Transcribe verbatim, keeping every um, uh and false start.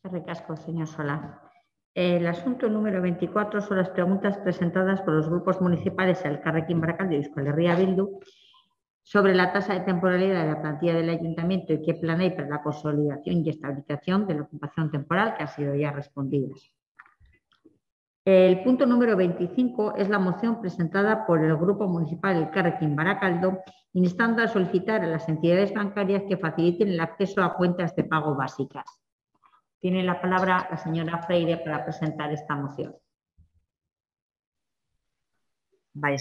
Recasco, señor Solá. El asunto número veinticuatro son las preguntas presentadas por los grupos municipales Elkarrekin Barakaldo y Euskal Herria Bildu sobre la tasa de temporalidad de la plantilla del Ayuntamiento y qué plan hay para la consolidación y estabilización de la ocupación temporal, que han sido ya respondidas. El punto número veinticinco es la moción presentada por el Grupo Municipal Elkarrekin Barakaldo, instando a solicitar a las entidades bancarias que faciliten el acceso a cuentas de pago básicas. Tiene la palabra la señora Freire para presentar esta moción.